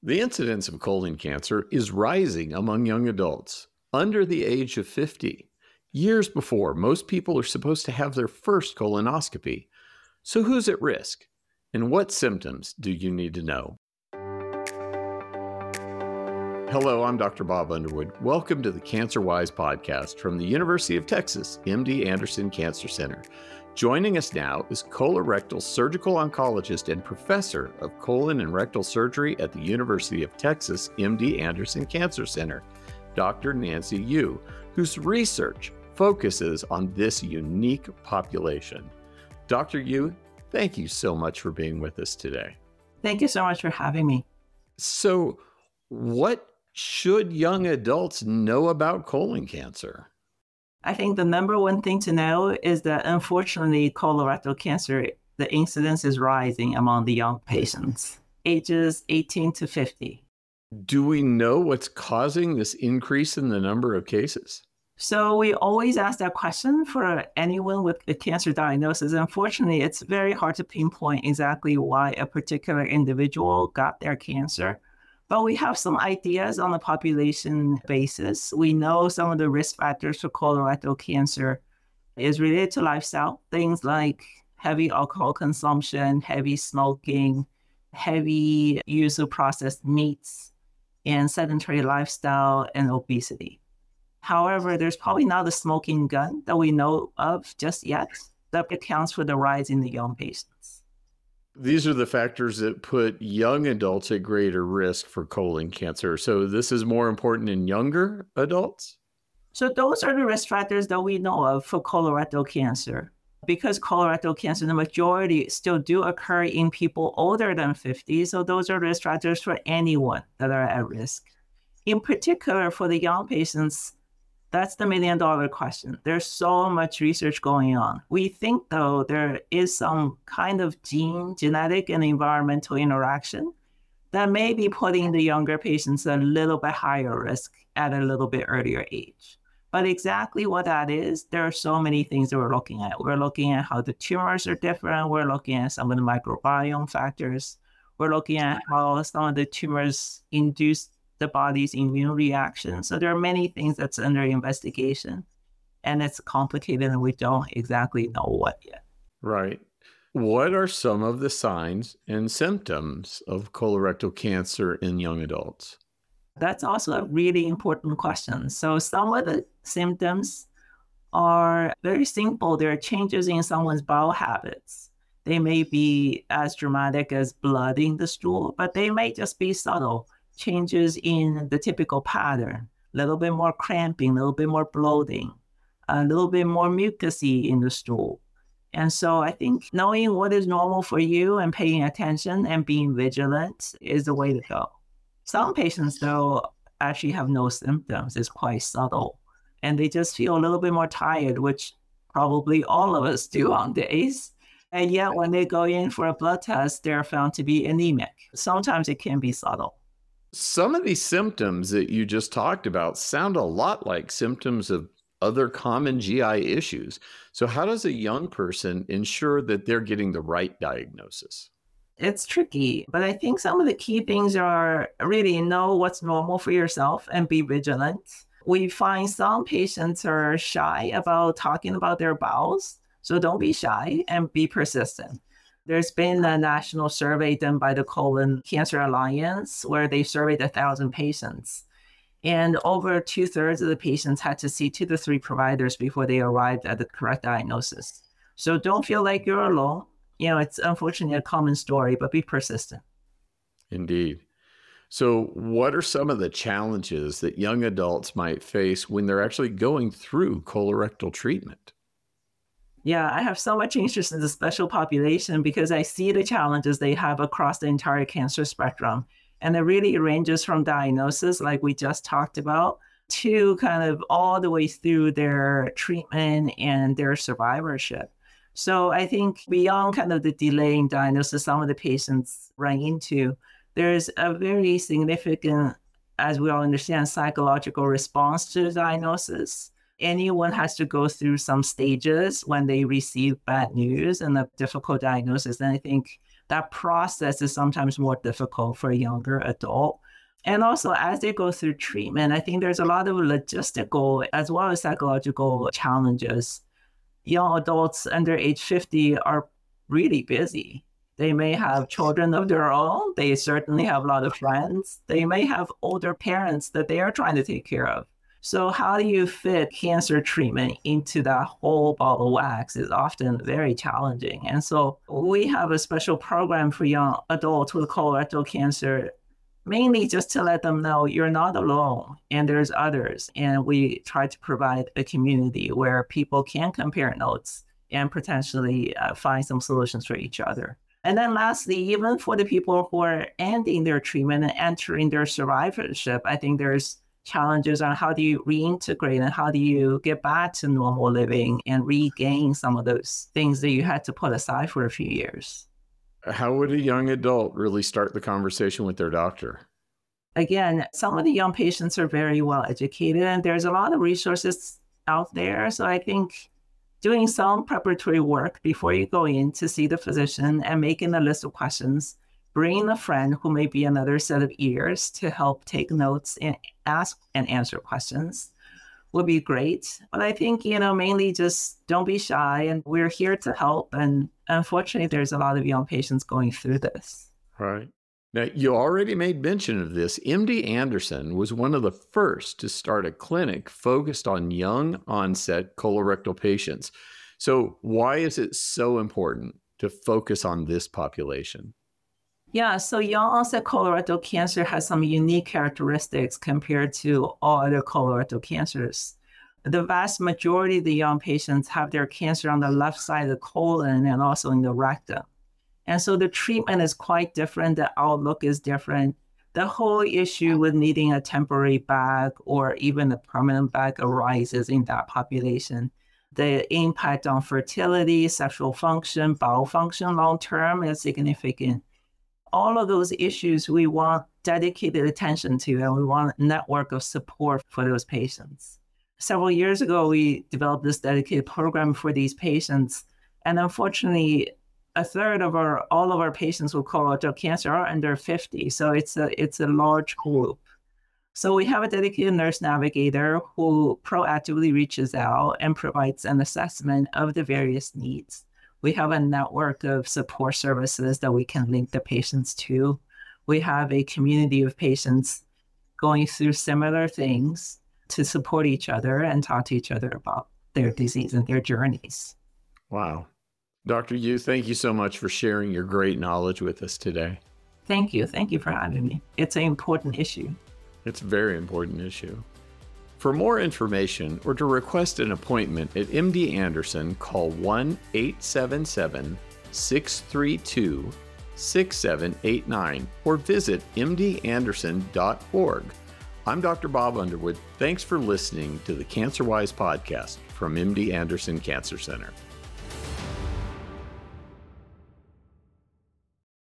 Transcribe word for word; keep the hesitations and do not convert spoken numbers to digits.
The incidence of colon cancer is rising among young adults under the age of fifty, years before most people are supposed to have their first colonoscopy. So who's at risk? And what symptoms do you need to know? Hello, I'm Doctor Bob Underwood. Welcome to the CancerWise podcast from the University of Texas M D Anderson Cancer Center. Joining us now is colorectal surgical oncologist and professor of colon and rectal surgery at the University of Texas M D Anderson Cancer Center, Doctor Nancy Yu, whose research focuses on this unique population. Doctor Yu, thank you so much for being with us today. Thank you so much for having me. So, what should young adults know about colon cancer? I think the number one thing to know is that unfortunately, colorectal cancer, the incidence is rising among the young patients, ages eighteen to fifty. Do we know what's causing this increase in the number of cases? So we always ask that question for anyone with a cancer diagnosis. Unfortunately, it's very hard to pinpoint exactly why a particular individual got their cancer. But we have some ideas on a population basis. We know some of the risk factors for colorectal cancer is related to lifestyle, things like heavy alcohol consumption, heavy smoking, heavy use of processed meats, and sedentary lifestyle and obesity. However, there's probably not a smoking gun that we know of just yet that accounts for the rise in the young patients. These are the factors that put young adults at greater risk for colon cancer. So this is more important in younger adults? So those are the risk factors that we know of for colorectal cancer. Because colorectal cancer, the majority still do occur in people older than fifty. So those are risk factors for anyone that are at risk. In particular, for the young patients, that's the million dollar question. There's so much research going on. We think, though, there is some kind of gene, genetic, and environmental interaction that may be putting the younger patients a little bit higher risk at a little bit earlier age. But exactly what that is, there are so many things that we're looking at. We're looking at how the tumors are different. We're looking at some of the microbiome factors. We're looking at how some of the tumors induce the body's immune reaction. So there are many things that's under investigation, and it's complicated and we don't exactly know what yet. Right. What are some of the signs and symptoms of colorectal cancer in young adults? That's also a really important question. So some of the symptoms are very simple. There are changes in someone's bowel habits. They may be as dramatic as blood in the stool, but they may just be subtle. Changes in the typical pattern, a little bit more cramping, a little bit more bloating, a little bit more mucusy in the stool. And so I think knowing what is normal for you and paying attention and being vigilant is the way to go. Some patients, though, actually have no symptoms. It's quite subtle. And they just feel a little bit more tired, which probably all of us do on days. And yet when they go in for a blood test, they're found to be anemic. Sometimes it can be subtle. Some of these symptoms that you just talked about sound a lot like symptoms of other common G I issues. So how does a young person ensure that they're getting the right diagnosis? It's tricky, but I think some of the key things are really know what's normal for yourself and be vigilant. We find some patients are shy about talking about their bowels, so don't be shy and be persistent. There's been a national survey done by the Colon Cancer Alliance where they surveyed one thousand patients. And over two thirds of the patients had to see two to three providers before they arrived at the correct diagnosis. So don't feel like you're alone. You know, it's unfortunately a common story, but be persistent. Indeed. So what are some of the challenges that young adults might face when they're actually going through colorectal treatment? Yeah, I have so much interest in the special population because I see the challenges they have across the entire cancer spectrum. And it really ranges from diagnosis, like we just talked about, to kind of all the way through their treatment and their survivorship. So I think beyond kind of the delay in diagnosis some of the patients run into, there's a very significant, as we all understand, psychological response to the diagnosis. Anyone has to go through some stages when they receive bad news and a difficult diagnosis. And I think that process is sometimes more difficult for a younger adult. And also, as they go through treatment, I think there's a lot of logistical as well as psychological challenges. Young adults under age fifty are really busy. They may have children of their own. They certainly have a lot of friends. They may have older parents that they are trying to take care of. So how do you fit cancer treatment into that whole ball of wax is often very challenging. And so we have a special program for young adults with colorectal cancer, mainly just to let them know you're not alone and there's others. And we try to provide a community where people can compare notes and potentially uh, find some solutions for each other. And then lastly, even for the people who are ending their treatment and entering their survivorship, I think there's challenges on how do you reintegrate and how do you get back to normal living and regain some of those things that you had to put aside for a few years. How would a young adult really start the conversation with their doctor? Again, some of the young patients are very well educated and there's a lot of resources out there. So I think doing some preparatory work before you go in to see the physician and making a list of questions, bringing a friend who may be another set of ears to help take notes and ask and answer questions would be great. But I think, you know, mainly just don't be shy and we're here to help. And unfortunately, there's a lot of young patients going through this. Right. Now, you already made mention of this. M D Anderson was one of the first to start a clinic focused on young onset colorectal patients. So why is it so important to focus on this population? Yeah, so young onset colorectal cancer has some unique characteristics compared to all other colorectal cancers. The vast majority of the young patients have their cancer on the left side of the colon and also in the rectum. And so the treatment is quite different. The outlook is different. The whole issue with needing a temporary bag or even a permanent bag arises in that population. The impact on fertility, sexual function, bowel function long-term is significant. All of those issues we want dedicated attention to, and we want a network of support for those patients. Several years ago, we developed this dedicated program for these patients. And unfortunately, a third of our, all of our patients with colorectal cancer are under fifty. So it's a, it's a large group. So we have a dedicated nurse navigator who proactively reaches out and provides an assessment of the various needs. We have a network of support services that we can link the patients to. We have a community of patients going through similar things to support each other and talk to each other about their disease and their journeys. Wow. Doctor Yu, thank you so much for sharing your great knowledge with us today. Thank you. Thank you for having me. It's an important issue. It's a very important issue. For more information or to request an appointment at M D Anderson, call one eight seven seven, six three two, six seven eight nine or visit m d anderson dot org. I'm Doctor Bob Underwood. Thanks for listening to the CancerWise podcast from M D Anderson Cancer Center.